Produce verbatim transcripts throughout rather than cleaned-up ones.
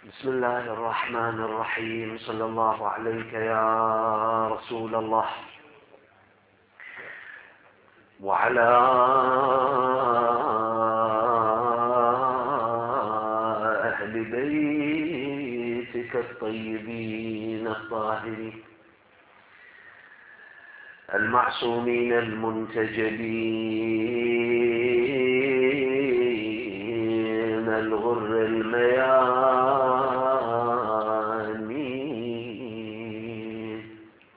بسم الله الرحمن الرحيم. صلى الله عليك يا رسول الله وعلى أهل بيتك الطيبين الطاهرين المعصومين المنتجبين الغر الميامين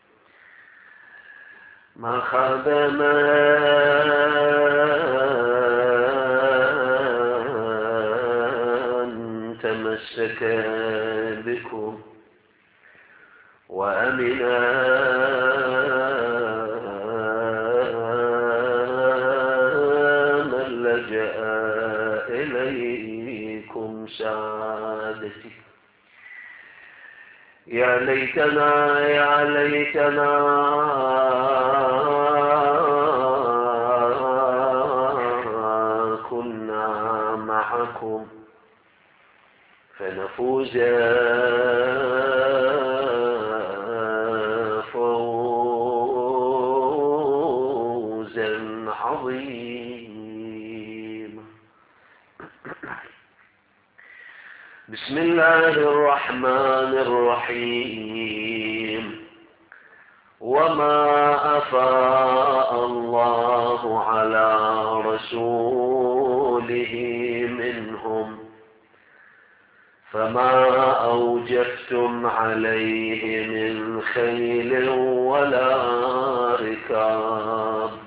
ما خاب من تمسك بكم وأمنا سعادتي. يا ليتنا يا ليتنا كنا معكم فنفوز فوزا عظيما. بسم الله الرحمن الرحيم. وما أفاء الله على رسوله منهم فما أوجفتم عليه من خيل ولا ركاب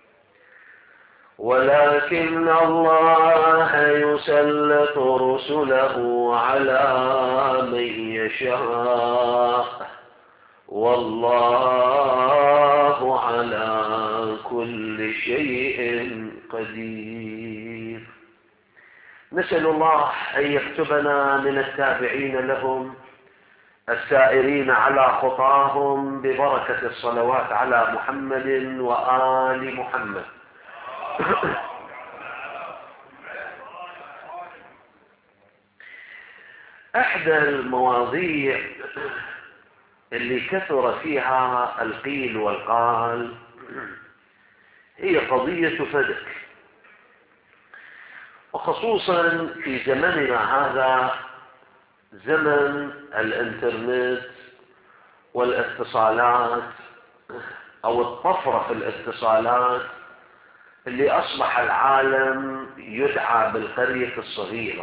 ولكن الله يسلط رسله على من يشاء والله على كل شيء قدير. نسأل الله أن يكتبنا من التابعين لهم السائرين على خطاهم ببركة الصلوات على محمد وآل محمد. احدى المواضيع اللي كثر فيها القيل والقال هي قضية فدك، وخصوصا في زمننا هذا زمن الانترنت والاتصالات او الطفرة في الاتصالات اللي أصبح العالم يدعى بالقرية الصغيرة.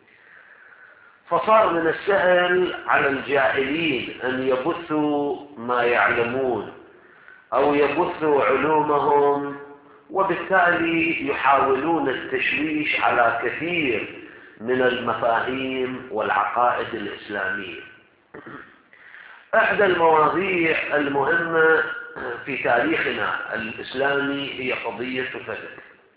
فصار من السهل على الجاهلين أن يبثوا ما يعلمون أو يبثوا علومهم، وبالتالي يحاولون التشويش على كثير من المفاهيم والعقائد الإسلامية. إحدى المواضيع المهمة في تاريخنا الإسلامي هي قضية فدك.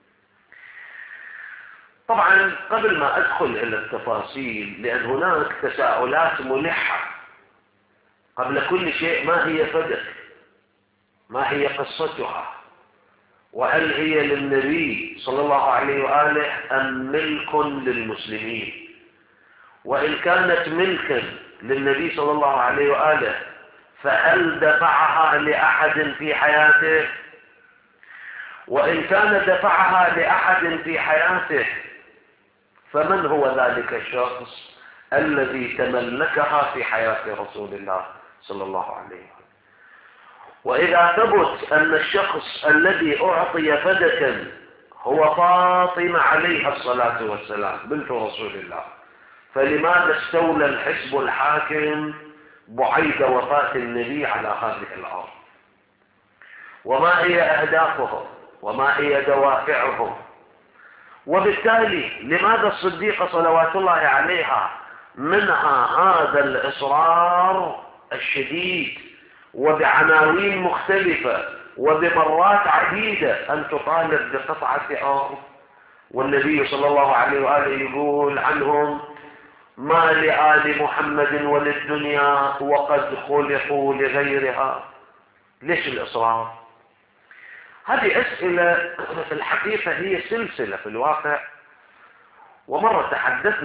طبعا قبل ما أدخل إلى التفاصيل، لأن هناك تساؤلات ملحة قبل كل شيء: ما هي فدك؟ ما هي قصتها؟ وهل هي للنبي صلى الله عليه وآله أم ملك للمسلمين؟ وإن كانت ملكا للنبي صلى الله عليه وآله فهل دفعها لأحد في حياته؟ وإن كان دفعها لأحد في حياته فمن هو ذلك الشخص الذي تملكها في حياة رسول الله صلى الله عليه وسلم؟ وإذا ثبت أن الشخص الذي أعطي فدكا هو فاطمة عليها الصلاة والسلام بنت رسول الله، فلماذا استولى الحزب الحاكم بعيد وفاة النبي على هذه الأرض؟ وما هي أهدافهم؟ وما هي دوافعهم؟ وبالتالي لماذا الصديقة صلوات الله عليها منها هذا الإصرار الشديد وبعناوين مختلفة وبمرات عديدة أن تطالب بقطعة أرض، والنبي صلى الله عليه وآله يقول عنهم: ما لآل محمد وللدنيا وقد خلقوا لغيرها؟ ليش الإصرار؟ هذه أسئلة في الحقيقة هي سلسلة في الواقع، ومرة تحدثنا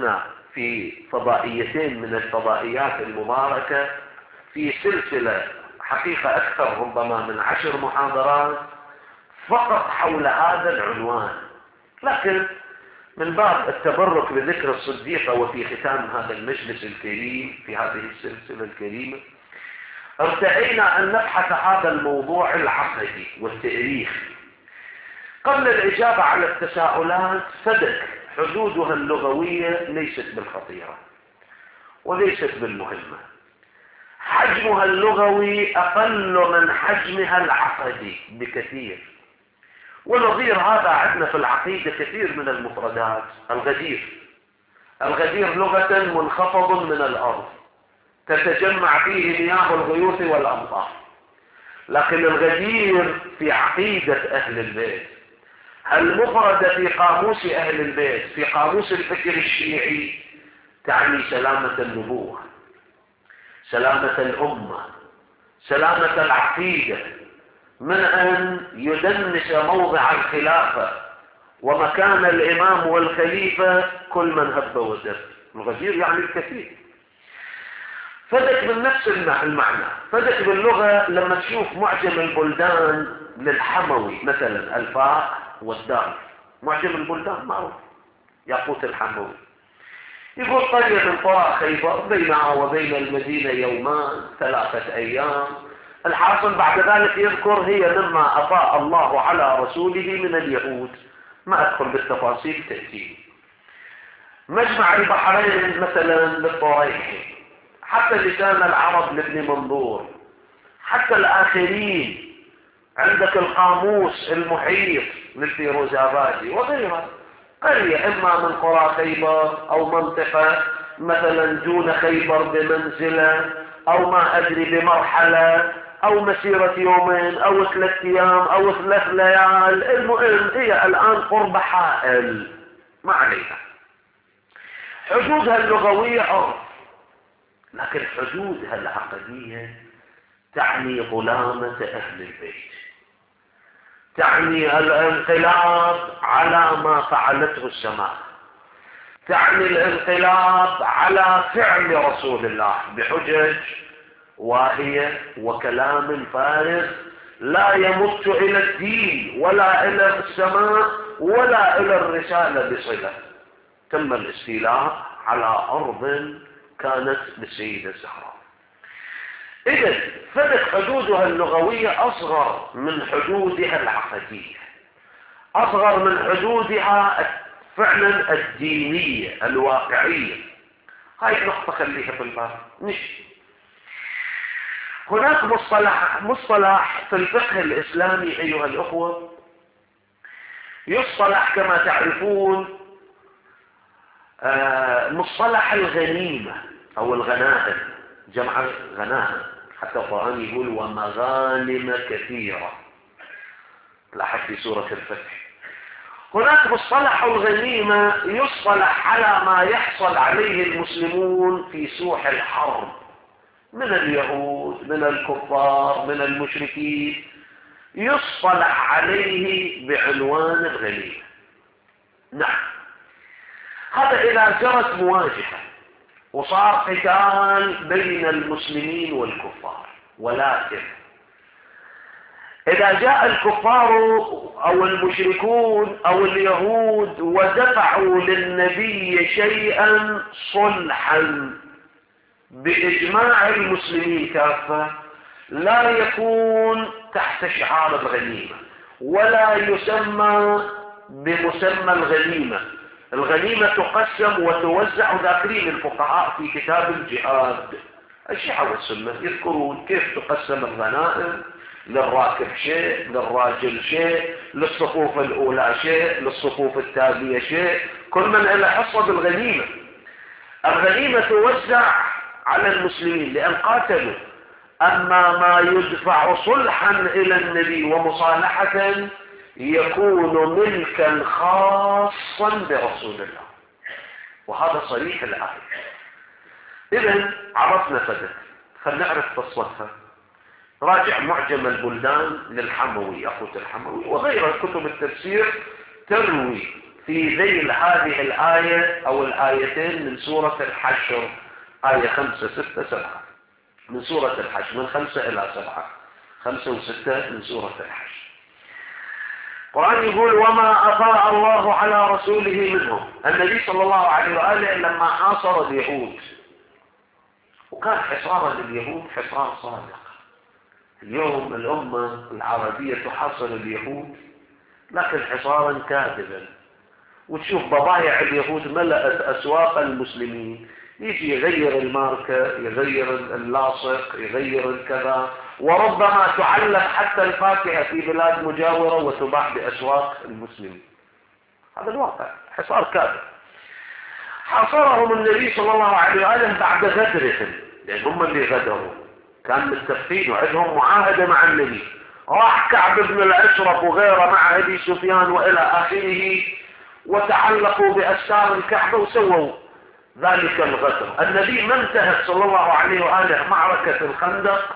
في فضائيتين من الفضائيات المباركة في سلسلة حقيقة أكثر ربما من عشر محاضرات فقط حول هذا العنوان، لكن من باب التبرك بذكر الصديقة وفي ختام هذا المجلس الكريم في هذه السلسلة الكريمة ارتئينا أن نبحث هذا الموضوع العقدي والتاريخي. قبل الإجابة على التساؤلات فدك حدودها اللغوية ليست بالخطيرة وليست بالمهمة، حجمها اللغوي أقل من حجمها العقدي بكثير. ونظير هذا عندنا في العقيدة كثير من المفردات. الغدير الغدير لغة منخفض من الأرض تتجمع فيه مياه الغيوث والأمطار، لكن الغدير في عقيدة أهل البيت المفردة في قاموس أهل البيت في قاموس الفكر الشيعي تعني سلامة النبوة، سلامة الأمة، سلامة العقيدة من أن يدنس موضع الخلافة ومكان الإمام والخليفة كل من هب ودب. الغدير يعني الكثير. فدك من نفس المعنى. فدك باللغة لما تشوف معجم البلدان للحموي مثلا الفاء والدال، معجم البلدان معروف ياقوت الحموي، يقول قرية من قرى خيبر بينها وبين المدينة يومان ثلاثة أيام. الحاصل بعد ذلك يذكر هي مما أفاء الله على رسوله من اليهود، ما أدخل بالتفاصيل تأتي. مجمع البحرين مثلا للطريحي، حتى لسان العرب لابن منظور، حتى الآخرين عندك القاموس المحيط للفيروزابادي وغيرها. قرية إما من قرى خيبر أو منطقة مثلا دون خيبر بمنزلة أو ما أدري بمرحلة أو مسيرة يومين أو ثلاث أيام أو ثلاث ليال، المهم هي الآن قرب حائل ما عليها. حدودها اللغوية عرف، لكن حدودها العقدية تعني ظلامة أهل البيت، تعني الانقلاب على ما فعلته السماء، تعني الانقلاب على فعل رسول الله بحجج واهية وكلام فارغ لا يمت إلى الدين ولا إلى السماء ولا إلى الرسالة بصلة. تم الاستيلاء على أرض كانت للسيدة الزهراء. إذن فدك حدودها اللغوية أصغر من حدودها العقدية، أصغر من حدودها فعلا الدينية الواقعية. هاي النقطة خليها في البال. نشي هناك مصطلح مصطلح في الفقه الإسلامي أيها الأخوة، يصطلح كما تعرفون مصطلح الغنيمة أو الغنائم، جمع غنائم، حتى القرآن يقول ومغانم كثيرة، لاحظ في سورة الفتح. هناك مصطلح الغنيمة يصطلح على ما يحصل عليه المسلمون في سوح الحرب من اليهود من الكفار من المشركين، يصطلح عليه بعنوان الغنيمة. نعم، هذا إذا جرت مواجهة وصار قتال بين المسلمين والكفار، ولكن إذا جاء الكفار أو المشركون أو اليهود ودفعوا للنبي شيئا صلحا بإجماع المسلمين كافة، لا يكون تحت شعار الغنيمة ولا يسمى بمسمى الغنيمة. الغنيمة تقسم وتوزع، ذاكرين الفقهاء في كتاب الجهاد الشيعة والسنة يذكرون كيف تقسم الغنائم، للراكب شيء، للراجل شيء، للصفوف الأولى شيء، للصفوف التالية شيء، كل من له حصة بالغنيمة. الغنيمة توزع على المسلمين لأن قاتلوا. أما ما يدفع صلحا إلى النبي ومصالحة يكون ملكا خاصا برسول الله، وهذا صريح الآية. إذن عرفنا فدك، خلينا نعرف قصتها. راجع معجم البلدان للحموي، أخوة الحموي وغيرها كتب التفسير تروي في ذيل هذه الآية أو الآيتين من سورة الحشر، آية خمسة ستة سبعة من سورة الحشر، من خمسة إلى سبعة، خمسة وستة من سورة الحشر. القرآن يقول: وما أفاء الله على رسوله منهم. النبي صلى الله عليه وآله لما حاصر اليهود، وكان حصارا لليهود حصار صادق. اليوم الأمة العربية تحاصر اليهود لكن حصارا كاذبا، وتشوف بضائع اليهود ملأت أسواق المسلمين، يجي يغير الماركة، يغير اللاصق، يغير الكذا، وربما تعلق حتى الفاكهة في بلاد مجاورة وتباع بأسواق المسلمين. هذا الواقع، حصار كاذب. حاصرهم النبي صلى الله عليه وآله بعد غدرهم، لأن هم اللي غدروا، كان متفقين وعندهم معاهدة مع النبي. راح كعب بن الأشرف وغيره مع أبي سفيان وإلى آخره، وتعلقوا بأستار الكعبة وسووا ذلك الغدر. النبي ما انتهت صلى الله عليه وآله معركة الخندق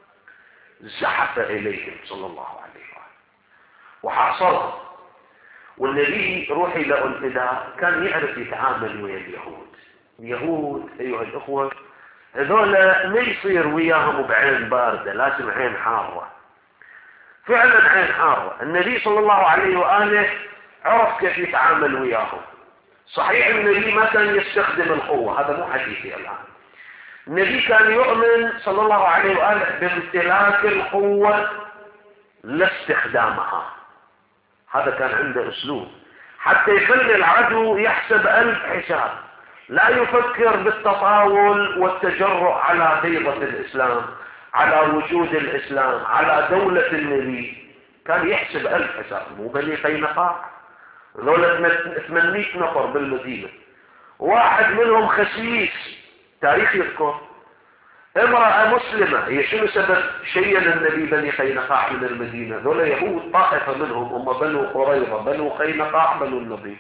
زحف إليهم صلى الله عليه وآله وحاصرهم. والنبي روحي له الفداء كان يعرف يتعامل ويا اليهود. اليهود أيها الأخوة هذول ما يصير وياهم بعين باردة، لازم عين حارة، فعلا عين حارة. النبي صلى الله عليه وآله عرف كيف يتعامل وياهم. صحيح النبي ما كان يستخدم القوة، هذا مو حديثي الآن. النبي كان يؤمن صلى الله عليه وآله بامتلاك القوة لا استخدامها. هذا كان عنده أسلوب حتى يخلي العدو يحسب ألف حساب، لا يفكر بالتطاول والتجرؤ على بيضة الإسلام، على وجود الإسلام، على دولة النبي. كان يحسب ألف حساب. مو بني قينقاع ذولا ثمانمائة نفر بالمدينة، واحد منهم خسيس، تاريخ يذكر امرأة مسلمة. هي شنو سبب شيل النبي بني قينقاع من المدينة؟ ذولا يهود طائفة منهم هم بنو قريظة، بنو قينقاع، بنو النضير.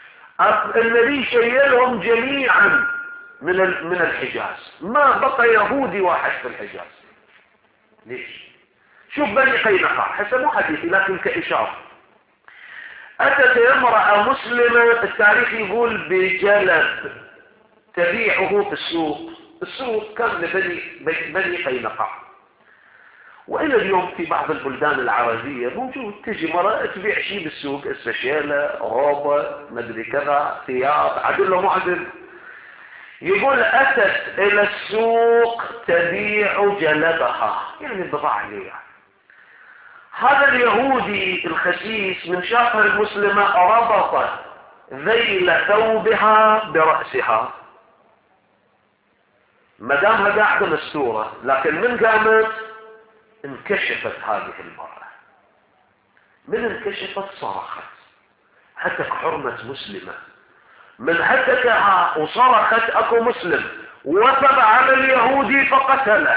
النبي شيلهم جميعا من من الحجاز، ما بقى يهودي واحد في الحجاز. ليش؟ شوف بني قينقاع، حسب مو حديثي لكن كإشارة. أتت امرأة مسلمة، التاريخ يقول بجلب تبيعه في السوق. السوق كان لبني بني قينقاع، وإلى اليوم في بعض البلدان العربية موجود. تجي مرأة تبيع شيء بالسوق، السشيلة، روبة، مدري كذا، ثياب، عدل مو عدل. يقول أتت إلى السوق تبيع جلبها، يعني البضاعة اللي يعني. هذا اليهودي الخسيس من شافها المسلمة ربط ذيل ثوبها برأسها، مدامها قاعدة مستورة، لكن من قامت انكشفت هذه المرأة. من انكشفت صرخت، هتك حرمة مسلمة. من هتكها وصرخت اكو مسلم، وثب على اليهودي فقتله.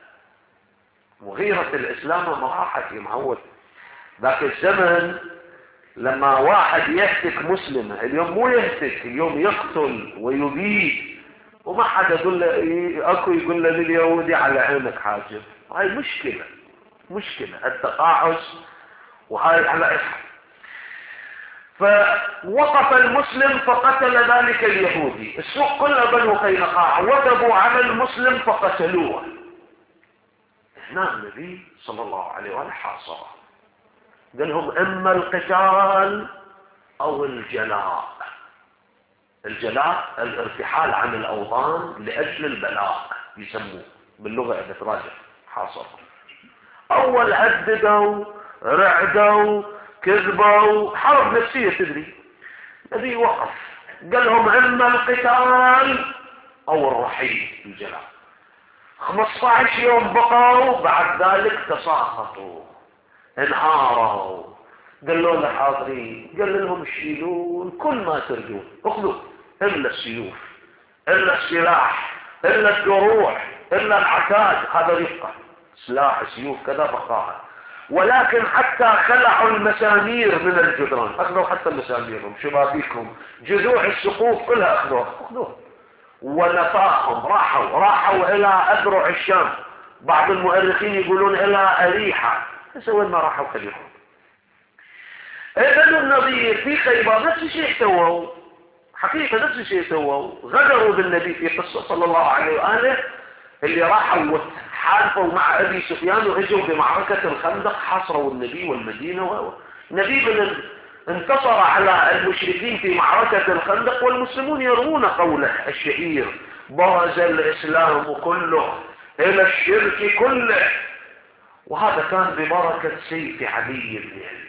وغيرة الإسلام ما راحت يا معود. ذاك الزمن لما واحد يهتك مسلمة، اليوم مو يهتك، اليوم يقتل ويبيد، وما حدا يقول له اكو يقول له لليهودي على عينك حاجب. هاي مشكلة، مشكلة التقاعس، وهاي على إحد. فوقف المسلم فقتل ذلك اليهودي. السوق كله بنو قينقاع وثبوا على المسلم فقتلوه. هنا النبي صلى الله عليه وآله حاصره، قال لهم اما القتال او الجلاء. الجلاء الارتحال عن الاوطان لاجل البلاء يسموه باللغة اذا تراجع. حاصره اول هددوا، رعدوا، كذبوا، حرب نفسية تدري. النبي وقف قال لهم اما القتال او الرحيل، الجلاء. خمسة عشر يوم بقوا، بعد ذلك تساقطوا، انهاروا. قالوا له حاضرين، قال لهم شيلون كل ما ترجون، اخذوا الا السيوف، الا السلاح، الا الدروع، الا العتاد. هذا يبقى سلاح، سيوف، كذا بقاها. ولكن حتى خلعوا المسامير من الجدران، اخذوا حتى مساميرهم، شبابيكهم، جذوع السقوف كلها اخذوها، اخذوها. ونفاهم، راحوا راحوا الى اذرع الشام. بعض المؤرخين يقولون الى اريحة. بس وين ما راحوا خليهم. بنو النضير في خيبر نفس الشيء سووا، حقيقة نفس الشيء سووا، غدروا بالنبي في قصة صلى الله عليه وآله، اللي راحوا حالفوا مع أبي سفيان وإجوا بمعركة الخندق حاصروا النبي والمدينة. النبي من انتصر على المشركين في معركة الخندق، والمسلمون يرون قوله الشهير: برز الإسلام كله إلى الشرك كله. وهذا كان ببركة سيف علي بن أبي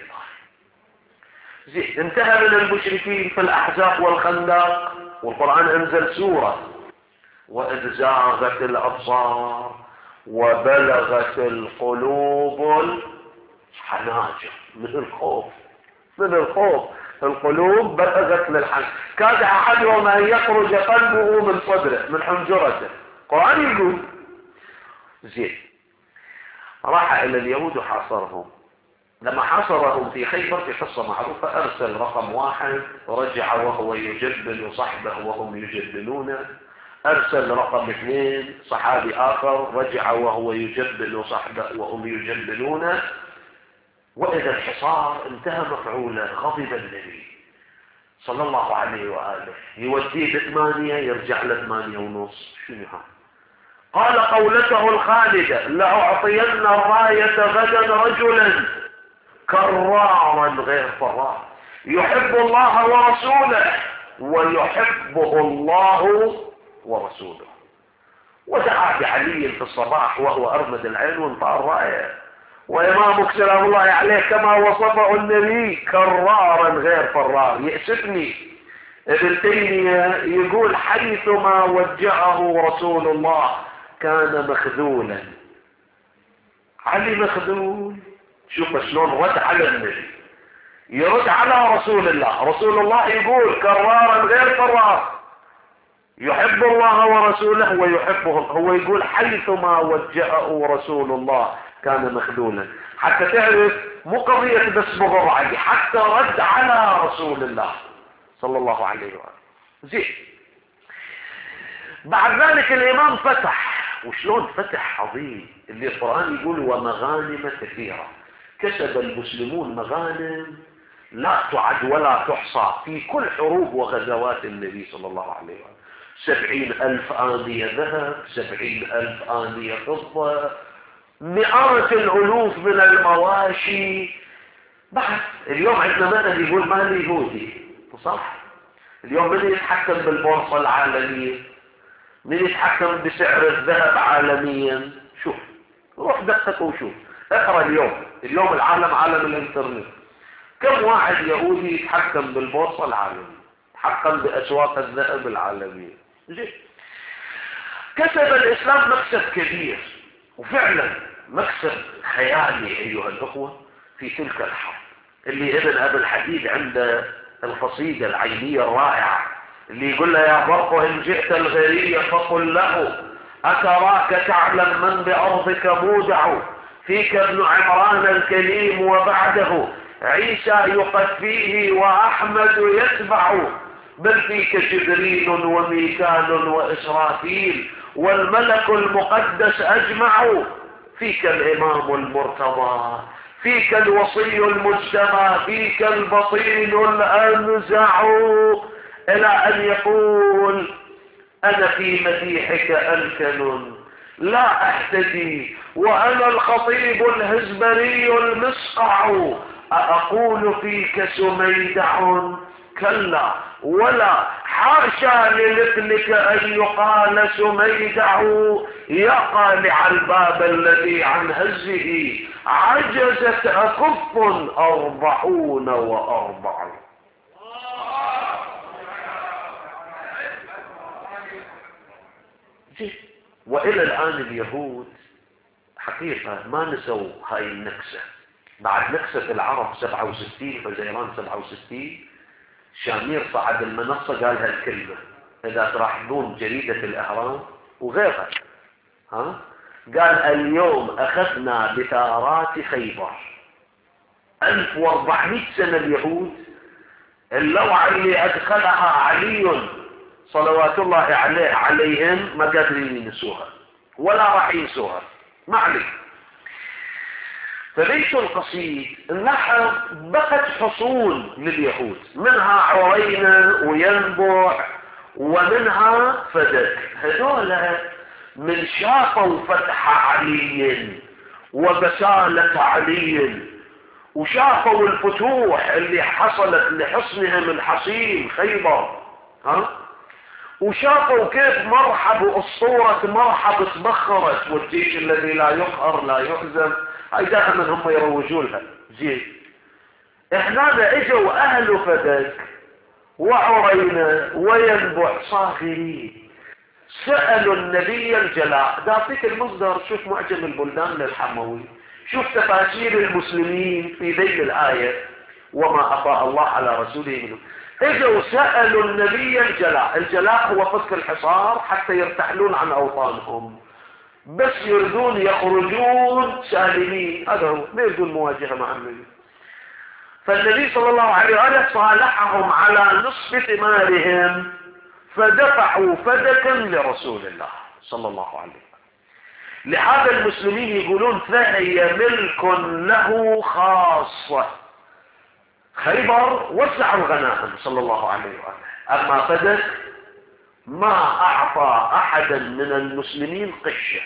طالب. انتهى من المشركين في الأحزاب والخندق، والقرآن أنزل سورة: وإذ زاغت الأبصار وبلغت القلوب الحناجر. من الخوف، من الخوف القلوب بلغت للحناجر، كاد أحدهم أن يخرج قلبه من صدره من حنجرته. القرآن يقول زين. راح إلى اليهود وحاصرهم. لما حاصرهم في خيبر في قصة معروفة، أرسل رقم واحد رجع وهو يجبن صحبه وهم يجبنونه. أرسل رقم اثنين صحابي آخر رجع وهو يجبن صحبه وهم يجبنونه. وإذا الحصار انتهى مفعوله، غضب النبي صلى الله عليه وآله، يوديه بثمانية يرجع لثمانية ونص. شنو هذا؟ قال قولته الخالدة: لأعطين الراية غدا رجلا كرارا غير فرار يحب الله ورسوله ويحبه الله ورسوله. ودعا بعلي في الصباح وهو أرمد العين وانطى الراية، وإمامك سلام الله عليه كما وصفه النبي كرارا غير فرار. يأسفني ابن تيمية يقول: حيثما وجهه رسول الله كان مخذولا. علي مخذول. شوف شلون رد على النبي، يرد على رسول الله. رسول الله يقول كرارا غير فرار يحب الله ورسوله ويحبه. هو يقول حيثما وجهه رسول الله كان مخذولا. حتى تعرف مو قضية بس بغض علي، حتى رد على رسول الله صلى الله عليه وآله. زين. بعد ذلك الإمام فتح. وشلون فتح عظيم، اللي القرآن يقول: ومغانم كثيرة. كسب المسلمون مغانم لا تعد ولا تحصى في كل حروب وغزوات النبي صلى الله عليه وآله. سبعين ألف آنية ذهب، سبعين ألف آنية فضة، مئات الألوف من المواشي. بعد اليوم عندنا مثل يقول مال يهودي، صح؟ اليوم من يتحكم بالبورصة العالمية؟ من يتحكم بسعر الذهب عالميا؟ شوف، روح دقق وشوف، اقرأ اليوم. اليوم العالم عالم الانترنت. كم واحد يهودي يتحكم بالبورصة العالمية، يتحكم بأسواق الذهب العالمية؟ زين. كسب الإسلام مكسب كبير، وفعلا مكسب خيالي أيها الأخوة في تلك الحرب، اللي ابن أبي الحديد عنده القصيدة العينية الرائعة اللي يقول له: يا برق إن جئت الغرية فقل له أتراك تعلم من بأرضك مودع، فيك ابن عمران الكريم وبعده عيسى يقفيه وأحمد يتبع، بل فيك جبريل وميكال وإسرافيل والملك المقدس أجمع، فيك الإمام المرتضى، فيك الوصي المجتمع، فيك البطين الأنزع، إلى أن يقول: أنا في مديحك ألكن لا أحتدي، وأنا الخطيب الهزبري المصقع، أقول فيك سميدع؟ كلا ولا، حاشا لمثلك أن يقال سميدع، يا قالع الباب الذي عن هزه عجزت أكف أربعون وأربع. وإلى الآن اليهود حقيقة ما نسوا هاي النكسة. بعد نكسة العرب سبعة وستين، فزيران سبعة وستين، شامير صعد المنصة قال هالكلمة. إذا تلاحظون جريدة الأهرام وغيرها، ها، قال: اليوم أخذنا بثارات خيبر. ألف وأربعمائة سنة اليهود اللوعة اللي أدخلها علي صلوات الله عليه عليهم ما قادرين ينسوها ولا راح ينسوها، ما عليك. فبيت القصيد نحن بقت حصول لليهود، منها عرينة وينبع ومنها فدك. هذول من شافوا فتح علي وبسالة علي وشافوا الفتوح اللي حصلت لحصنها من حصين خيبر، ها، وشافوا كيف مرحب أسطورة مرحب تبخرت، والجيش الذي لا يقهر لا يهزم، هاي دائما هم يروجوا لها. زين، احنا اجوا اهل فدك وعرينا وينبع صاغرين سألوا النبي الجلاء. دافيك المصدر، شوف معجم البلدان للحموي، شوف تفاسير المسلمين في ذيل الآية وما أطاع الله على رسوله منهم. اجوا سألوا النبي الجلاء. الجلاء هو فك الحصار حتى يرتحلون عن أوطانهم، بس يريدون يخرجون سالمين، هذا هو، ما يريدون مواجهة مع النبي. فالنبي صلى الله عليه وآله صالحهم على نصف ثمارهم فدفعوا فدكا لرسول الله صلى الله عليه وسلم. لهذا المسلمين يقولون فهي ملك له خاصة. خيبر وسع الغنائم صلى الله عليه وآله، أما فدك ما أعطى أحدا من المسلمين قشة.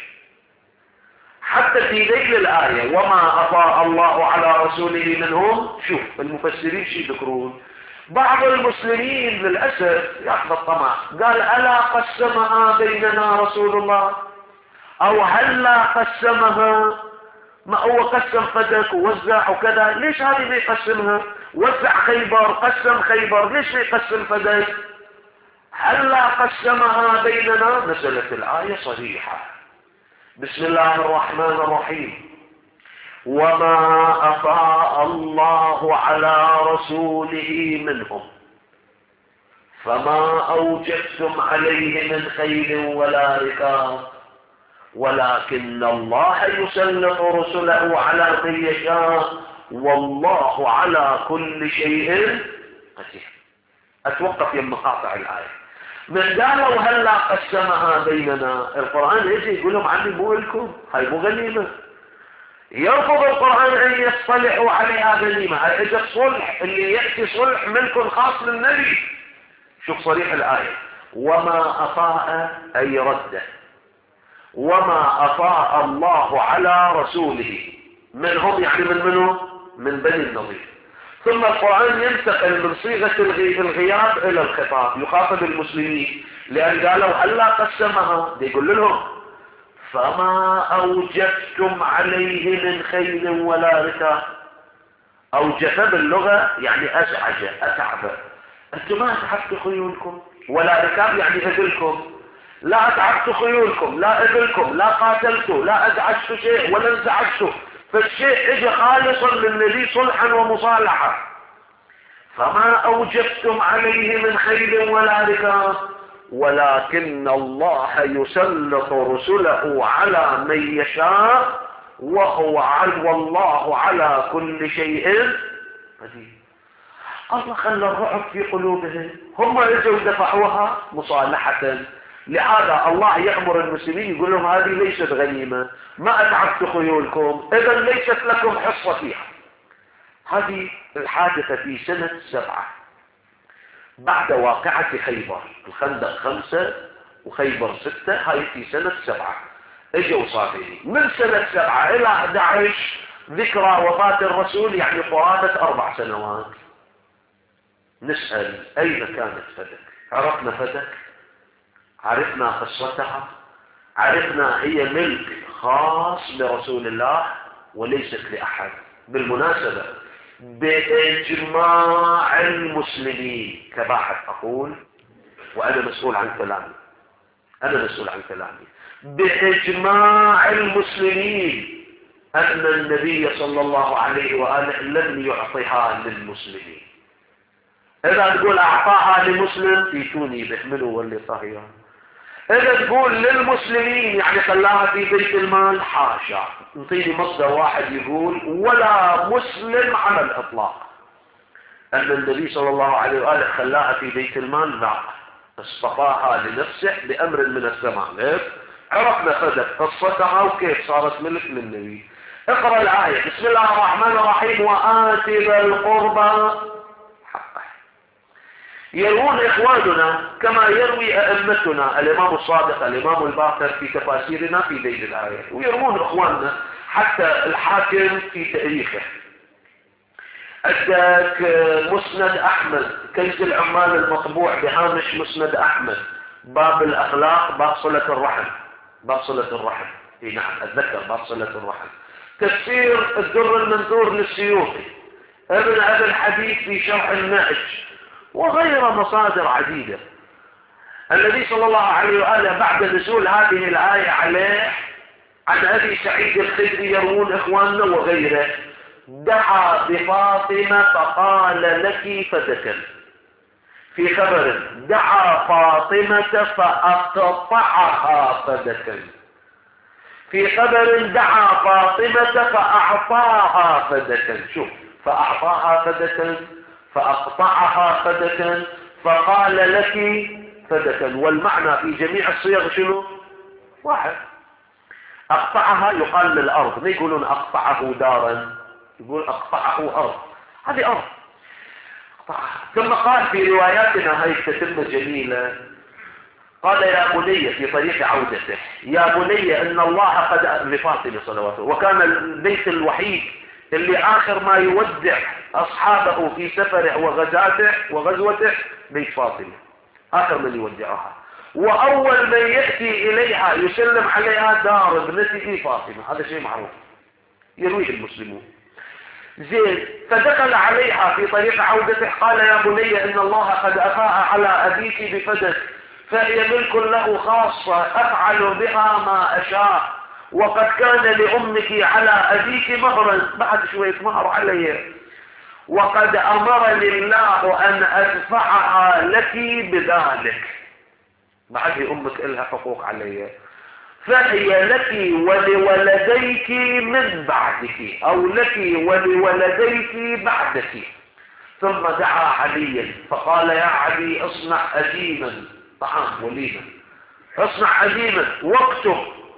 حتى في ذيل الآية وما أطاع الله على رسوله منهم، شوف المفسرين شي يذكرون، بعض المسلمين للأسف يأخذ الطمع، قال ألا قسمها بيننا رسول الله، أو هلا قسمها، ما هو قسم فدك ووزع وكذا، ليش هذه ما يقسمها؟ وزع خيبر، قسم خيبر، ليش ما يقسم فدك؟ هلا قسمها بيننا. نزلت الآية صريحة، بسم الله الرحمن الرحيم، وما أطاع الله على رسوله منهم فما أوجبتم عليه من خيل ولا ركاب ولكن الله يسلط رسله على من يشاء والله على كل شيء قدير. أتوقف يم مقاطع الآية. من قالوا هلا قسمها بيننا، القرآن يجي يقول لهم عني مو لكم، هاي مو غنيمة. يرفض القرآن أن يصطلحوا عليها غنيمة، هاي اجت صلح، اللي يأتي صلح ملك خاص للنبي. شوف صريح الآية، وما أطاع أي رده، وما أطاع الله على رسوله منهم، يعني من منه؟ من بني النضير. ثم القرآن ينتقل من صيغة الغياب إلى الخطاب، يخاطب المسلمين، لأن قالوا هلا قسمها، يقول لهم فما أوجفتم عليه من خيل ولا ركاب. أوجف باللغة يعني أزعج أتعب، أنتم ما أتعبت خيولكم، ولا ركاب يعني إبلكم، لا أتعبت خيولكم، لا إبلكم، لا قاتلتوا، لا أزعجت شيء ولا انزعجتوا، فالشيء اجى خالصا للنبي صلحا ومصالحة. فما أوجبتم عليه من خيل ولا ركاب ولكن الله يسلط رسله على من يشاء وهو على والله على كل شيء قدير. الله خلى الرعب في قلوبهم، هم اجوا دفعوها مصالحة. لهذا الله يأمر المسلمين يقول لهم هذه ليست غنيمة، ما أتعبت خيولكم، إذا ليست لكم حصة فيها. هذه الحادثة في سنة سبعة بعد واقعة خيبر، الخندق خمسة وخيبر ستة، هاي في سنة سبعة اجوا صابرين. من سنة سبعة إلى أحد عشر ذكرى وفاة الرسول، يعني قرابة أربع سنوات. نسأل أين كانت فدك؟ عرفنا فدك، عرفنا قصتها، عرفنا هي ملك خاص لرسول الله وليست لأحد. بالمناسبة بإجماع المسلمين كباحث أقول، وأنا مسؤول عن كلامي، أنا مسؤول عن كلامي، بإجماع المسلمين أن النبي صلى الله عليه وآله لم يعطيها للمسلمين. إذا تقول أعطاها لمسلم يتوني بيحمله واللي طهيان، إذا تقول للمسلمين يعني خلاها في بيت المال، حاشا. انطيني مصدر واحد يقول ولا مسلم على الإطلاق أن النبي صلى الله عليه وآله خلاها في بيت المال، لا، اصطفاها لنفسه بأمر من السماء. عرفنا فدك قصتها وكيف صارت ملك للنبي. اقرأ الآية: بسم الله الرحمن الرحيم وآت ذا القربى حقه. يروون إخواننا كما يروي أئمتنا الإمام الصادق الإمام الباقر في تفاسيرنا في ذيل الآية، ويروون إخواننا حتى الحاكم في تاريخه. عندك مسند أحمد، كنز العمال المطبوع بهامش مسند أحمد، باب الأخلاق، باب صلة الرحم، باب صلة الرحم. اي نعم أتذكر باب صلة الرحم. تفسير الدر المنثور للسيوطي، ابن أبي الحديث في شرح النهج، وغير مصادر عديدة. النبي صلى الله عليه وآله بعد نزول هذه الآية عليه عن أبي سعيد الخدري يروون إخواننا وغيره: دعا بفاطمة فقال لك فدكا. في خبر: دعا فاطمة فأقطعها فدكا. في خبر: دعا فاطمة فأعطاها فدكا. شوف، فأعطاها فدكا، فأقطعها فدكا، فقال لك فدكا، والمعنى في جميع الصيغ شنو؟ واحد. أقطعها يقال للأرض، ما يقولون أقطعه دارا، يقول أقطعه أرض، هذه أرض أقطعها. ثم قال في رواياتنا هاي التتمة جميلة، قال: يا بني في طريق عودته: يا بني إن الله قد لفاطمة صلواته، وكان البيت الوحيد اللي آخر ما يودع أصحابه في سفره وغزاته وغزوته بيت فاطمة، آخر من يودعها، وأول من يأتي إليها يسلم عليها دار ابنته فاطمة. هذا شيء معروف يرويه المسلمون. زين، فدخل عليها في طريق عودته قال: يا بني إن الله قد أفاء على أبيك بفدك، فهي ملك له خاصة أفعل بها ما أشاء، وقد كان لأمك على أبيك مهرا، بعد شوية مهر عليه، وقد أمرني الله أن أدفعها لك بذلك. بعد أمك إلها حقوق عليه، فهي لك ولولديك من بعدك، أو لك ولولديك بعدك. ثم دعا عليا فقال: يا علي اصنع أديما، طعام وليمة، اصنع أديما واكتب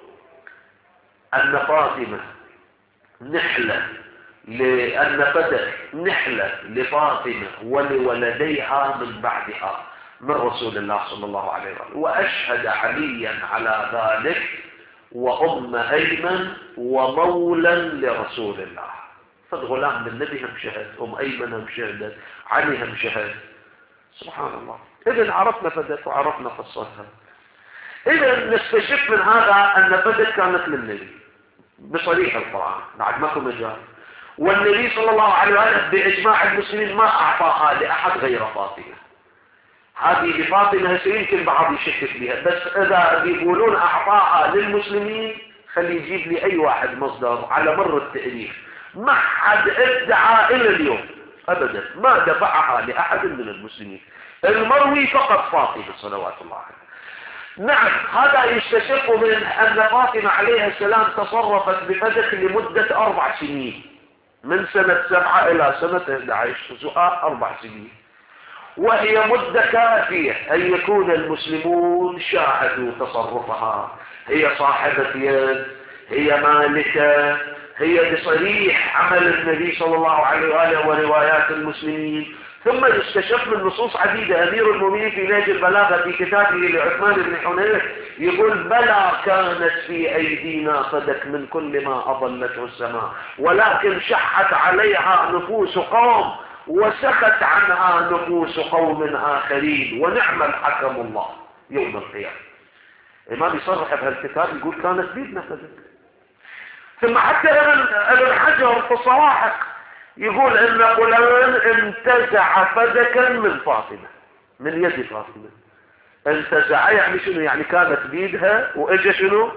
أن فاطمة نحلة لأن فدك نحلة لفاطمة ولولديها من بعدها من رسول الله صلى الله عليه وسلم، وأشهد عليا على ذلك وأم أيمن ومولا لرسول الله. فالغلام بالنبي هم شهد، أم أيمن هم شهدت، علي هم شهد. سبحان الله. إذن عرفنا فدك وعرفنا قصتها. إذن نستشف من هذا أن فدك كانت للنبي بصريح القرآن، بعد ماكو مجال. والنبي صلى الله عليه وسلم بإجماع المسلمين ما أعطاها لأحد غير فاطمة. هذه لفاطمة يمكن بعض يشكك بها، بس إذا بيقولون أعطاها للمسلمين خلي يجيب لي أي واحد مصدر على مر التاريخ ما حد ادعى إلى اليوم أبدا ما دفعها لأحد من المسلمين، المروي فقط فاطمة صلوات الله عليها. نعم، هذا يستشف من أن فاطمة عليها السلام تصرفت بفدك لمدة أربع سنين، من سنة سبعة إلى سنة إحدى عشر، سؤال أربع سنين، وهي مدة كافية أن يكون المسلمون شاهدوا تصرفها. هي صاحبة يد، هي مالكة، هي بصريح عمل النبي صلى الله عليه وآله وروايات المسلمين. ثم يستشف من نصوص عديدة. أمير المؤمنين في نهج البلاغة في كتابه لعثمان بن حنيف يقول: بلى كانت في أيدينا فدك من كل ما أضلته السماء، ولكن شحت عليها نفوس قوم وسكت عنها نفوس قوم آخرين، ونعم الحكم الله يوم القيامة. الإمام يصرح بهالكتاب يقول كانت بيدنا فدك. ثم حتى ابن حجر في الصواحق يقول ان فلان انتزع فدكا من فاطمة، من يد فاطمة. انتزع يعني شنو؟ يعني كانت بيدها واجا شنو؟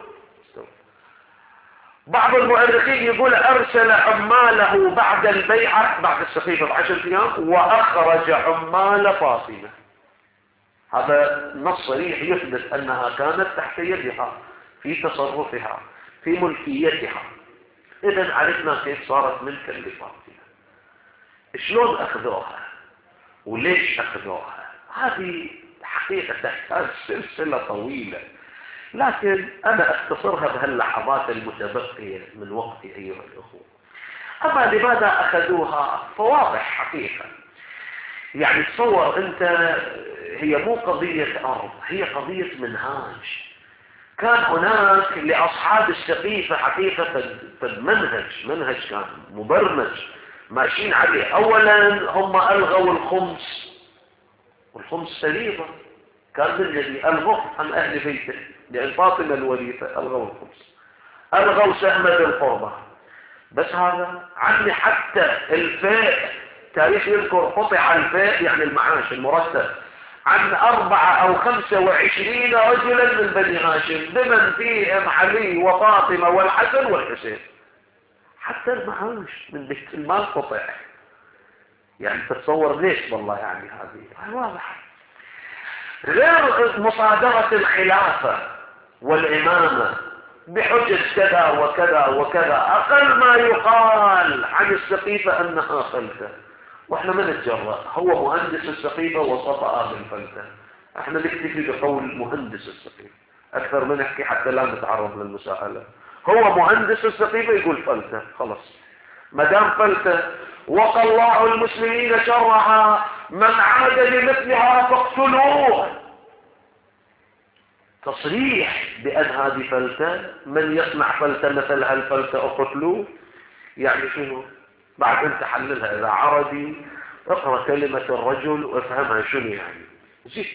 بعض المؤرخين يقول ارسل عماله بعد البيعة، بعد السقيفة بعشر ايام، واخرج عمال فاطمة. هذا نص صريح يثبت انها كانت تحت يدها في تصرفها في ملكيتها. اذا عرفنا كيف صارت ملكا لفاطمة. شلون اخذوها وليش اخذوها؟ هذه حقيقة تحتاج سلسلة طويلة. لكن أنا أختصرها بهاللحظات المتبقية من وقتي أيها الأخوة. أما لماذا أخذوها فواضح حقيقة. يعني تصور أنت، هي مو قضية أرض، هي قضية منهاج. كان هناك لأصحاب السقيفة حقيقة منهج منهج كان مبرمج ماشيين عليه. أولا هم ألغوا الخمس، والخمس سليمة، كان من الذي ألغوا عن أهل بيته، لأن فاطمة الوريثة ألغوا الخمس. ألغوا سهم ذي القربى، بس هذا عمي حتى الفاء، تاريخ يذكر قطع الفاء يعني المعاش المرتب عن أربعة أو خمسة وعشرين رجلا من بني هاشم، بمن فيهم علي وفاطمة والحسن والحسين. حتى المعاش من بيت المال قطع. يعني تتصور ليش والله، يعني هذه واضحة. غير مصادرة الخلافة والإمامة بحجة كذا وكذا وكذا. أقل ما يقال عن السقيفة أنها فلتة، واحنا ما نتجرأ. هو مهندس السقيفة وصفها بالفلتة، احنا نكتفي بقول مهندس السقيفة أكثر من نحكي حتى لا نتعرض للمساءلة. هو مهندس السقيفة يقول فلتة، خلاص ما دام فلتة. وقى الله المسلمين شرها، من عاد لمثلها فاقتلوه. تصريح بأن هذه فلتة، من يصنع فلتة مثل هالفلتة اقتلوه. يعني شنو؟ بعد انت حللها اذا عربي، اقرأ كلمة الرجل وافهمها شنو يعني. زين،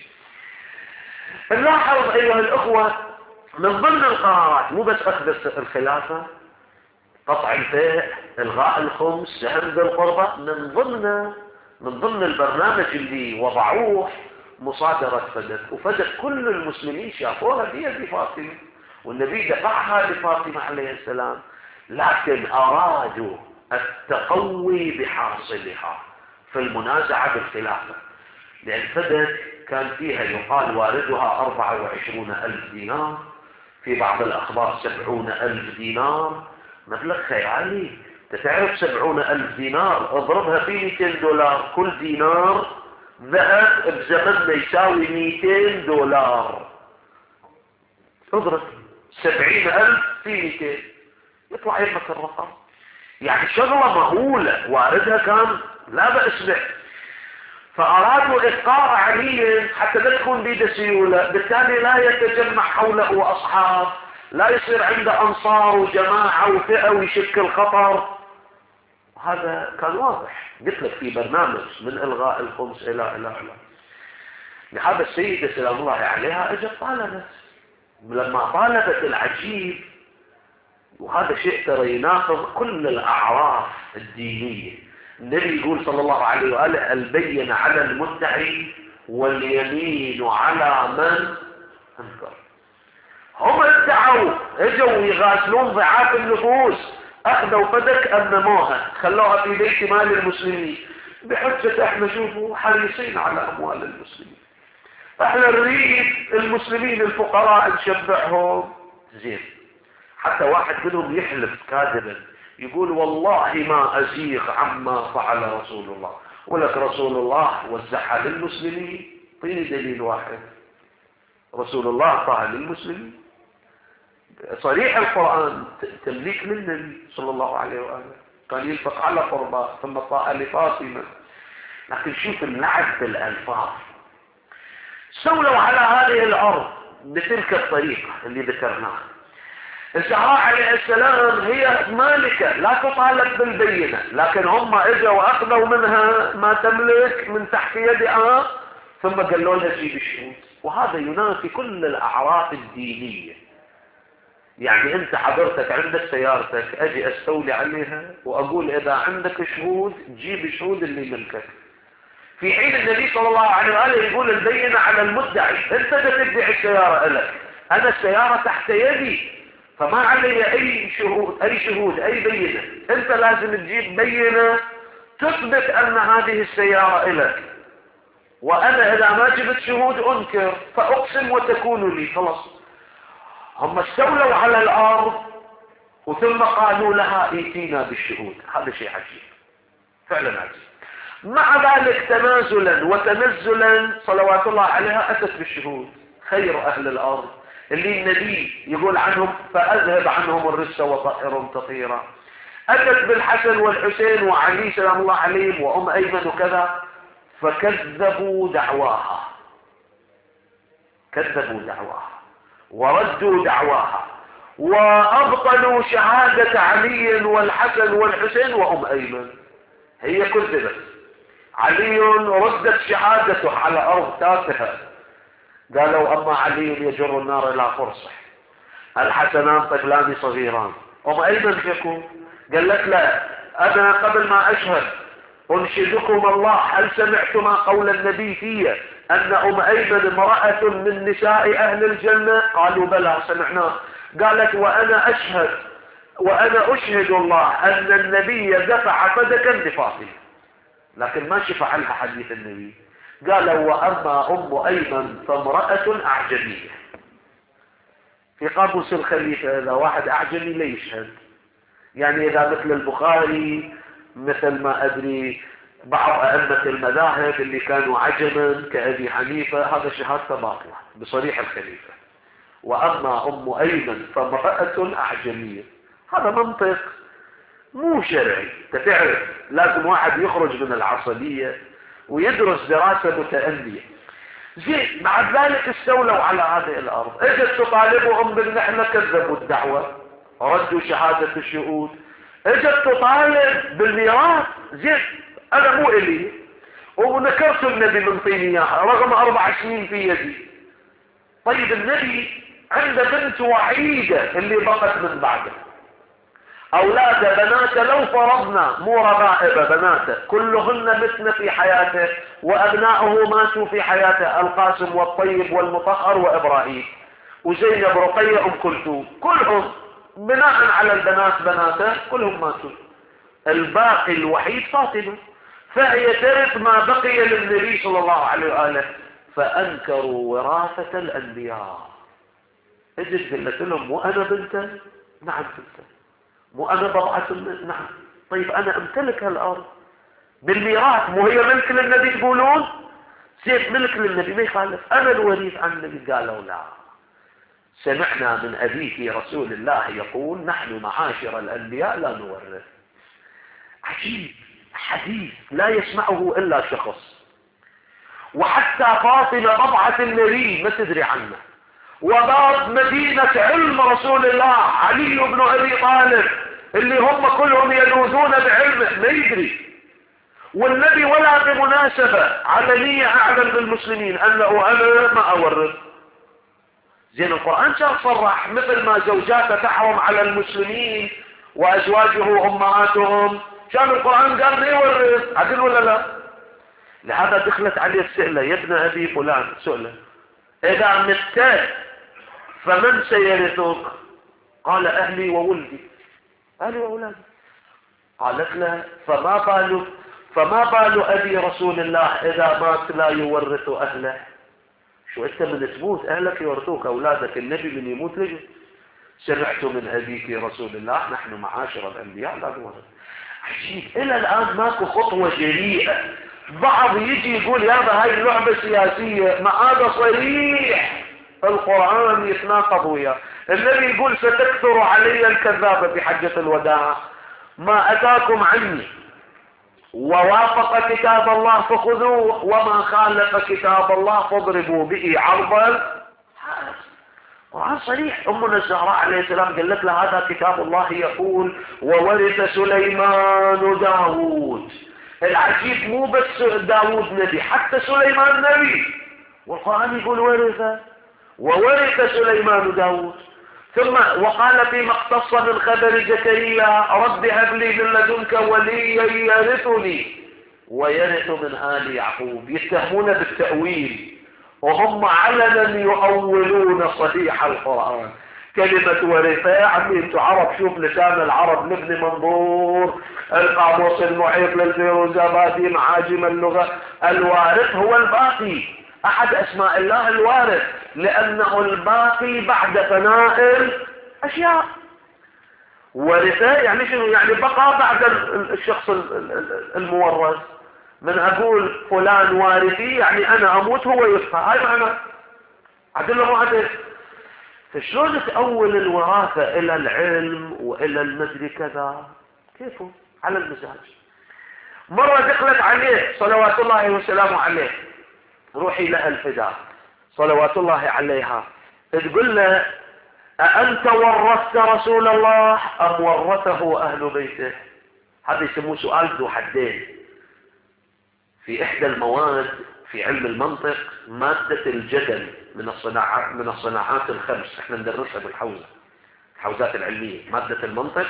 نلاحظ ايها الاخوة من ضمن القرارات مو بس اخذ الخلافة، قطع الفاء، الغاء الخمس، سهم ذي القربى، من ضمن من ضمن البرنامج اللي وضعوه مصادرة فدك. وفدك كل المسلمين شافوها بيد فاطمة، والنبي دفعها لفاطمة عليه السلام، لكن أرادوا التقوي بحاصلها في المنازعة بالخلافة، لأن فدك كان فيها يقال واردها أربعة وعشرون ألف دينار، في بعض الأخبار سبعون ألف دينار، مبلغ خيالي. تتعرف سبعون ألف دينار اضربها في مئتين دولار، كل دينار ذهب بزمننا يساوي مئتين دولار. اضرب سبعين ألف في مئتين يطلع يمك الرقم. يعني شغلة مهولة، واردها كان لا بأس به. فأرادوا إفقار علي حتى لا تكون بيد سيولة، بالتالي لا يتجمع حوله أصحاب، لا يصير عنده أنصار وجماعة وفئة ويشكل خطر. هذا كان واضح، قلت لك في برنامج من إلغاء الخمس إلى إلى إلى لهذا السيدة سلام الله عليها اجت طالبت. لما طالبت العجيب، وهذا شيء ترى يناقض كل الأعراف الدينية. النبي يقول صلى الله عليه وآله: البينة على المدعي واليمين على من انكر. هم ادعوا، اجوا يغاسلون ضعاف النفوس، اخذوا فدك امنموها، خلوها في بيت مال المسلمين بحجة احنا شوفوا حريصين على اموال المسلمين، احنا نريد المسلمين الفقراء نشبعهم. زين، حتى واحد منهم يحلف كاذبا يقول: والله ما ازيغ عما فعل رسول الله. ولك رسول الله وزعها للمسلمين؟ طيني دليل واحد رسول الله طاها للمسلمين. صريح القرآن تمليك للنبي صلى الله عليه وآله، كان ينفق على قرباه ثم طاء لفاطمة. لكن شوف اللعب بالألفاظ. سولوا على هذه الأرض بتلك الطريقة اللي ذكرناها. الزهراء عليه السلام هي مالكة لا تطالب بالبينة، لكن هم اجوا واخذوا منها ما تملك من تحت يدها، ثم قالوا لها جيب الشهود. وهذا ينافي كل الأعراف الدينية. يعني انت حضرتك عندك سيارتك، اجي استولي عليها واقول اذا عندك شهود جيب الشهود اللي ملكك، في حين النبي صلى الله عليه وآله يقول البينة على المدعي. انت تدعي السيارة لك، انا السيارة تحت يدي، فما علي اي شهود اي شهود اي بينة. انت لازم تجيب بينة تثبت ان هذه السيارة لك، وانا اذا ما جبت شهود انكر فاقسم وتكون لي. خلاص، هم استولوا على الارض وثم قالوا لها ائتينا بالشهود. هذا شيء عجيب، فعلا عجيب. مع ذلك تنازلا وتنزلا صلوات الله عليها اتت بالشهود. خير اهل الارض اللي النبي يقول عنهم فأذهب عنهم الرجس وطهرهم تطهيرا. أتت بالحسن والحسين وعلي سلام الله عليهم وأم أيمن وكذا، فكذبوا دعواها، كذبوا دعواها وردوا دعواها وأبطلوا شهادة علي والحسن والحسين وأم أيمن. هي كذبت، علي ردت شهادته على أرض تافهة، قالوا أما علي يجر النار إلى فرصه، الحسنان طفلان صغيران. أم أيمن شكو قالت لا، أنا قبل ما أشهد أنشدكم الله، هل سمعتما قول النبي فيه أن أم أيمن امرأة من نساء أهل الجنة؟ قالوا بلى سمعناه. قالت وأنا أشهد وأنا أشهد الله أن النبي دفع صدقا لفاطمة، لكن ما شفع لها حديث النبي. قالوا وأما أم أيمن فامرأة أعجمية. في قاموس الخليفة إذا واحد أعجمي لا يشهد، يعني إذا مثل البخاري، مثل ما أدري بعض أئمة المذاهب اللي كانوا عجما كأبي حنيفة، هذا شهادته باطلة بصريح الخليفة. وأما أم أيمن فامرأة أعجمية، هذا منطق مو شرعي. تعرف لازم واحد يخرج من العصبية ويدرس دراسة متأنية. زين بعد ذلك استولوا على هذه الأرض، اجت تطالبهم بالنحلة، كذبوا الدعوة، ردوا شهادة الشهود. اجت تطالب بالميراث، زين أنا مو إلي ونكرت النبي من طيني إياها رغم أربع سنين في يدي. طيب النبي عنده بنت وحيدة اللي بقت من بعده، أولاده بناته لو فرضنا مو ربائب بناته كلهن متن في حياته، وأبناؤه ماتوا في حياته، القاسم والطيب والمطهر وإبراهيم وزينب رقية أم كلثوم، كلهم بناء على البنات بناته كلهم ماتوا. الباقي الوحيد فاطمة، فهي ترث ما بقي للنبي صلى الله عليه وآله. فأنكروا وراثة الأنبياء. اجت قلت لهم مو أنا بنته؟ نعم بنته. مو أنا بضعة؟ نعم. طيب أنا أمتلك هالأرض بالميراث، مو هي ملك للنبي تقولون؟ زين ملك للنبي ما يخالف، أنا الوريث عن النبي. قالوا لا، سمعنا من أبيك رسول الله يقول نحن معاشر الأنبياء لا نورث. عجيب، حديث لا يسمعه إلا شخص. وحتى فاطمة بضعة النبي ما تدري عنه، وباب مدينة علم رسول الله علي بن أبي طالب اللي هم كلهم يلوذون بعلمه ما يدري. والنبي ولا بمناسبة علنية أعلم بالمسلمين أنه أنا ما أورث. زين القرآن كان صرح مثل ما زوجاته تحرم على المسلمين وأزواجه أمهاتهم، كان القرآن قال ما يورث، عدل ولا لا؟ لهذا دخلت عليه السئلة يا ابن أبي فلان، سئلة إذا مت فمن سيرثك؟ قال أهلي وولدي، أهلي وأولادي. قالت له فما بال فما بال أبي رسول الله إذا مات لا يورث أهله؟ شو أنت من تموت أهلك يورثوك، أولادك النبي من يموت لجي. سمعت من أبيك رسول الله نحن معاشر الأنبياء لا نورث. عجيب، إلى الآن ماكو خطوة جريئة. بعض يجي يقول يا هاي اللعبة سياسية، ما هذا صريح القرآن يتناقض وياه. النبي يقول ستكثر علي الكذابة في حجة الوداع، ما أتاكم عني ووافق كتاب الله فخذوه وما خالف كتاب الله فاضربوا به عرضا. القرآن صريح. أمنا الزهراء عليه السلام قالت له هذا كتاب الله يقول وورث سليمان داود. العجيب مو بس داود نبي، حتى سليمان نبي، والقرآن يقول ورث وورث سليمان داود. ثم وقال فيما اقتص من خبر زكريا رب هب لي من لدنك وليا يرثني ويرث من آل يعقوب. يتهمون بالتأويل وهم علنا يؤولون صحيح القرآن. كلمة ورثة يا عمي انتوا عرب، شوف لسان العرب لابن منظور، القاموس المحيط للفيروزابادي، معاجم اللغة. الوارث هو الباقي، أحد أسماء الله الوارث، لأنه الباقي بعد فناء الأشياء. ورثة يعني شنو؟ يعني بقى بعد الشخص المورث. من أقول فلان وارثي يعني أنا أموت هو يبقى، هاي معنى عدل مو عدل. فشلون تأول الوراثة إلى العلم وإلى المدري كذا؟ كيفه؟ على المزاج. مرة دخلت عليه صلوات الله وسلامه عليه، روحي لها الفداء صلوات الله عليها، تقول له: أأنت ورثت رسول الله أم ورثه أهل بيته؟ هذا يسموه سؤال ذو حدين. في إحدى المواد في علم المنطق مادة الجدل من الصناعات من الصناعات الخمس، احنا ندرسها بالحوزة، الحوزات العلمية، مادة المنطق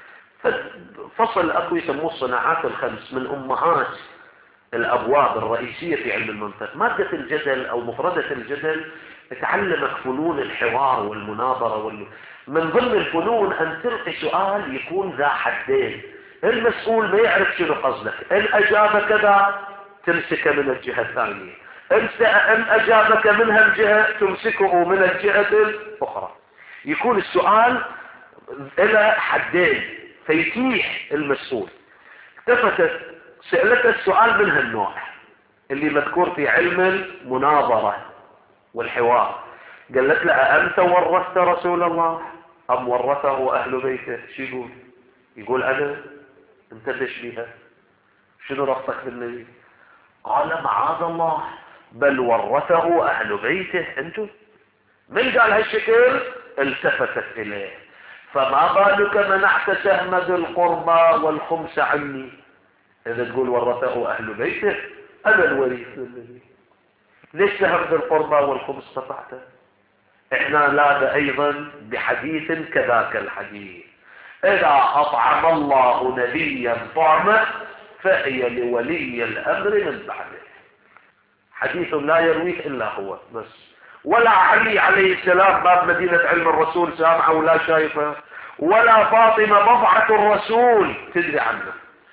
فصل أكو يسموه الصناعات الخمس، من أمهات الأبواب الرئيسية في علم المنطق. مادة الجدل أو مفردة الجدل تعلمك فنون الحوار والمناظرة وال... من ضمن الفنون أن تلقي سؤال يكون ذا حدين، المسؤول ما يعرف شنو قصدك، إن أجاب كذا تمسكه من الجهة الثانية، إن أجابك من هالجهة تمسكه من الجهة الأخرى. يكون السؤال إلى حدين فيتيح المسؤول. التفتت سألت السؤال من هالنوع اللي مذكور في علم المناظرة والحوار، قالت لها: أنت ورثت رسول الله أم ورثه أهل بيته؟ شو يقول؟ يقول: أنا. أنت ليش بيها؟ شنو ربطك بالنبي؟ قال: معاذ الله، بل ورثه أهل بيته. أنتم من قال هالشكل؟ التفتت إليه: فما بالك منعت سهم ذي القربى والخمس عني؟ إذا تقول ورثه أهل بيته، أنا الوريث للنبي، ليش سهم ذي القربى والخمس قطعته؟ إحنا لا أيضا بحديث كذاك الحديث: إذا أطعم الله نبيا طعمه فهي لولي الأمر من بعده. حديث لا يرويه إلا هو بس، ولا علي عليه السلام باب مدينة علم الرسول سامعه ولا شايفه، ولا فاطمة بضعة الرسول تدري عنه.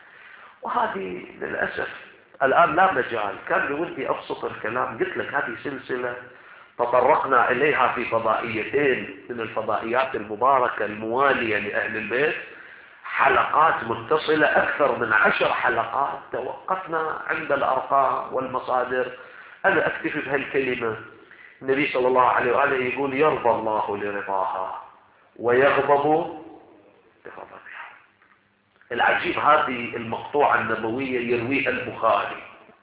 وهذه للأسف الآن لا مجال. كان بودي أبسط الكلام، قلت لك هذه سلسلة تطرقنا إليها في فضائيتين من الفضائيات المباركة الموالية لأهل البيت، حلقات متصلة أكثر من عشر حلقات. توقفنا عند الأرقام والمصادر. أنا أكتفي بهالكلمة: النبي صلى الله عليه وآله يقول: يرضى الله لرضاها ويغضب لغضبها. العجيب هذه المقطوعة النبوية يرويها البخاري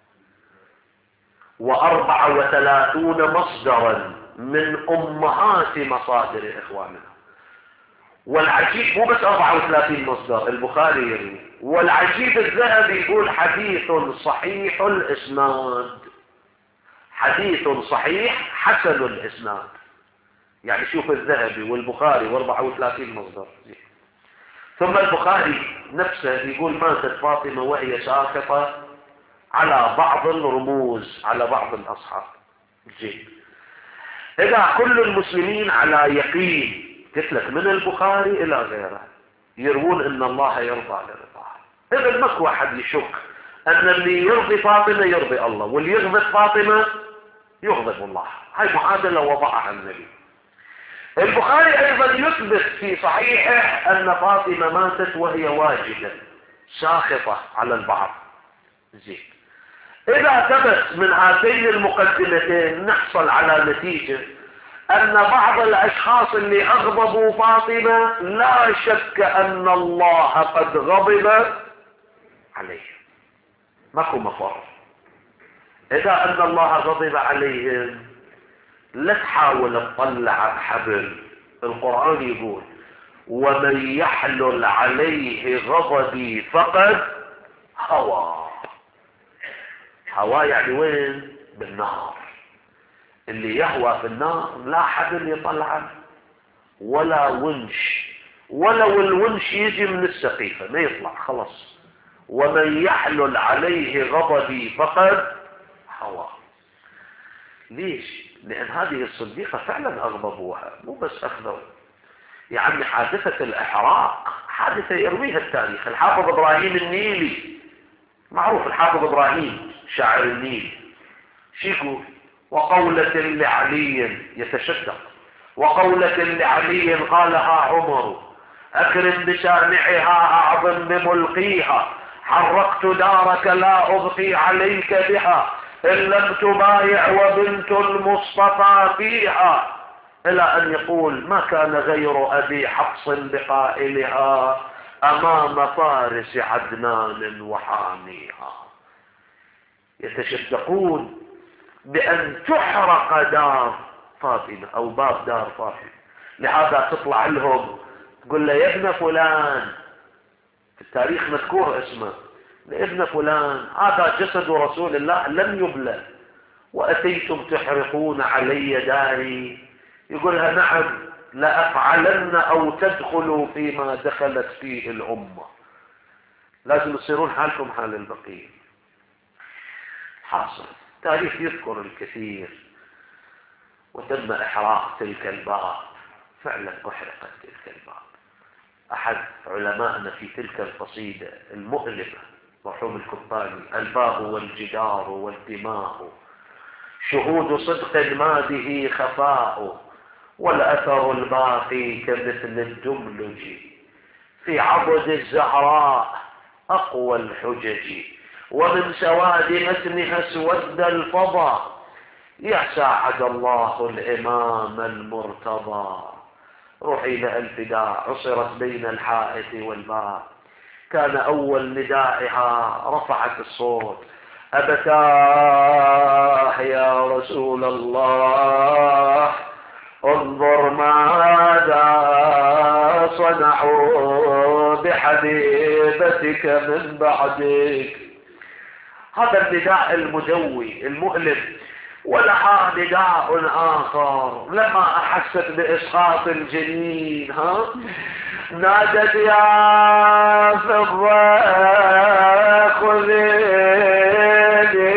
وأربعة وثلاثون مصدرا من أمهات مصادر إخواننا. والعجيب مو بس أربعة وثلاثين مصدر البخاري يروي، والعجيب الذهبي يقول: حديث صحيح الإسناد، حديث صحيح حسن الإسناد. يعني شوف الذهبي والبخاري وأربعة وثلاثين مصدر. ثم البخاري نفسه يقول: ماتت فاطمة وهي ساخطة على بعض الرموز، على بعض الأصحاب. جيد. إذا كل المسلمين على يقين، قلت لك من البخاري إلى غيره، يروون إن الله يرضى لرضاه. إذا ماكو واحد يشك أن اللي يرضي فاطمة يرضي الله، واللي يغضب فاطمة يغضب الله. هاي معادلة وضعها النبي. البخاري أيضا يثبت في صحيحه أن فاطمة ماتت وهي واجدة ساخطة على البعض. زين. إذا ثبت من هاتين المقدمتين نحصل على نتيجة أن بعض الأشخاص اللي أغضبوا فاطمة لا شك أن الله قد غضب عليهم، ماكو مفر. إذا أن الله غضب عليهم لا تحاول تطلع بحبل. القرآن يقول: ومن يحلل عليه غضبي فقد هوى. هوى يعني وين؟ بالنار. اللي يهوى في النار لا حبل يطلعه ولا ونش، ولو الونش يجي من السقيفة ما يطلع خلاص. ومن يحلل عليه غضبي فقد هوى. ليش؟ لأن هذه الصديقة فعلا أغضبوها، مو بس أخذوا. يعني حادثة الإحراق حادثة يرويها التاريخ. الحافظ إبراهيم النيلي معروف، الحافظ إبراهيم شاعر النيل، شو يقول؟ وقولة لعلي يتشدق، وقولة لعلي قالها عمر: أكرم بسامعها أعظم بملقيها، حرقت دارك لا أبقي عليك بها، إن لم تبايع وبنت المصطفى فيها. إلى أن يقول: ما كان غير أبي حفص بقائلها أمام فارس عدنان وحاميها. يتشدقون بأن تحرق دار فاطمة أو باب دار فاطمة. لهذا تطلع لهم تقول له: يا ابن فلان، في التاريخ مذكور اسمه، يا ابن فلان هذا جسد رسول الله لم يبلى وأتيتم تحرقون علي داري. يقولها: نعم لأفعلن أو تدخلوا فيما دخلت فيه الأمة. لازم تصيرون حالكم حال البقية. حاصل التاريخ يذكر الكثير. وتم إحراق تلك الباب، فعلا أحرقت تلك الباب. أحد علمائنا في تلك القصيدة المؤلمة مرحوم الكباني: الباب والجدار والدماء شهود صدق ما به خفاء، والأثر الباقي كمثل الدملج في عضد الزهراء أقوى الحجج، ومن سواد متنها اسود الفضا يا ساعد الله الإمام المرتضى. روحي لها الفداء عصرت بين الحائط والباب، كان أول ندائها رفعت الصوت: أبتاه يا رسول الله، انظر ماذا صنعوا بحبيبتك من بعدك. هذا النداء المدوي المؤلم. ولها نداء آخر لما أحست بإسقاط الجنين، ها نادت: يا فضة خذيني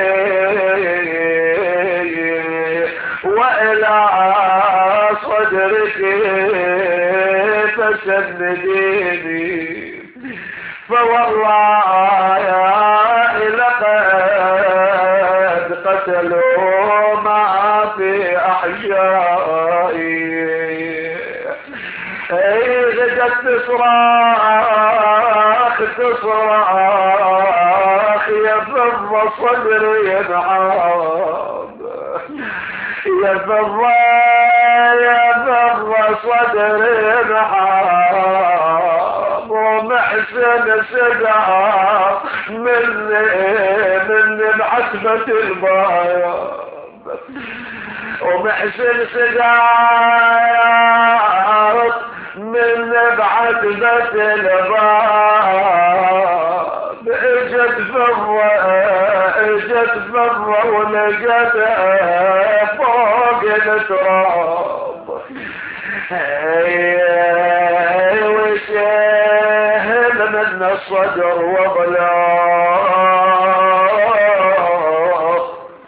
وإلى صدرك فسنديني، فوالله يا لقد قتلوا ما في أحشائي. غدت تصراخ تصراخ يا فضة صدري ينعاد، يا فضة يا فضة صدري ينعاد، ومحسن سدى مني مني بعتبة البياض، ومحسن سدى من بعتبة الباب. اجت فضة اجت فضة ولقتها فوق التراب، وشهد من الصدر وضلاء،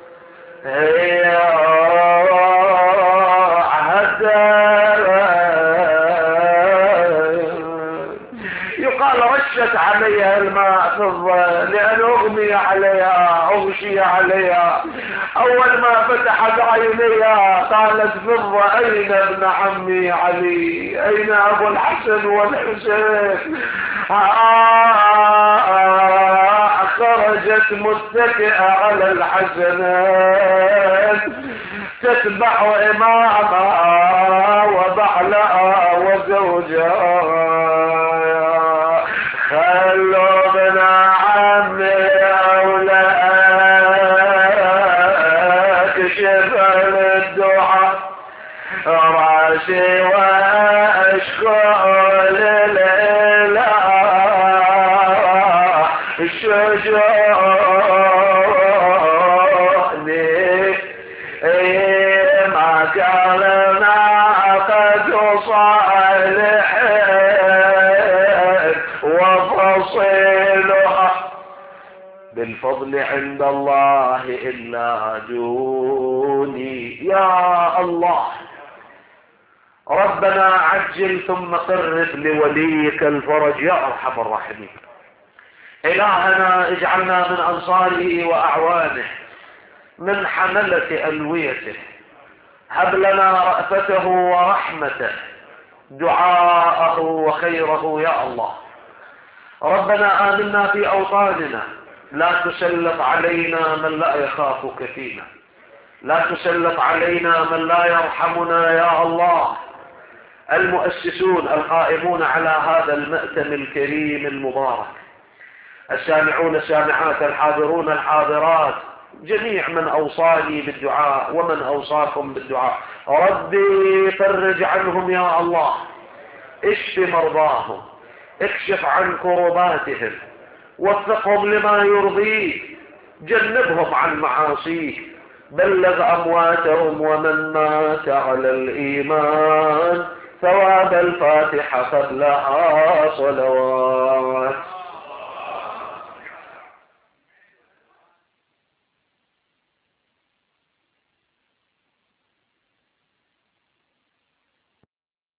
عليها الماء فضة لأن أغمي عليها أغشي عليها. أول ما فتحت عينيها قالت: فضة أين ابن عمي علي؟ أين أبو الحسن والحسين؟ آه خرجت متكئة على الحسنين تتبع إمامها وبعلها وزوجها. خلوا ابن عمي أولاك شفل الدعاء راسي وأشكو للإله شجوني ما كان ناقة صالحين وفصيلها بالفضل عند الله إلا دوني. يا الله ربنا عجل ثم قرب لوليك الفرج يا أرحم الراحمين. إلهنا اجعلنا من أنصاره وأعوانه من حملة ألويته. هب لنا رأفته ورحمته دعاءه وخيره يا الله. ربنا آمنا في أوطاننا لا تسلط علينا من لا يخافك فينا. لا تسلط علينا من لا يرحمنا يا الله. المؤسسون القائمون على هذا المأتم الكريم المبارك، السامعون السامعات، الحاضرون الحاضرات، جميع من أوصاني بالدعاء ومن أوصاكم بالدعاء، ربي فرج عنهم يا الله، اشف مرضاهم، اكشف عن كرباتهم، وفقهم لما يرضيك، جنبهم عن معاصيك، بلغ أمواتهم ومن مات على الإيمان ثواب الفاتحة قبلها صلوات.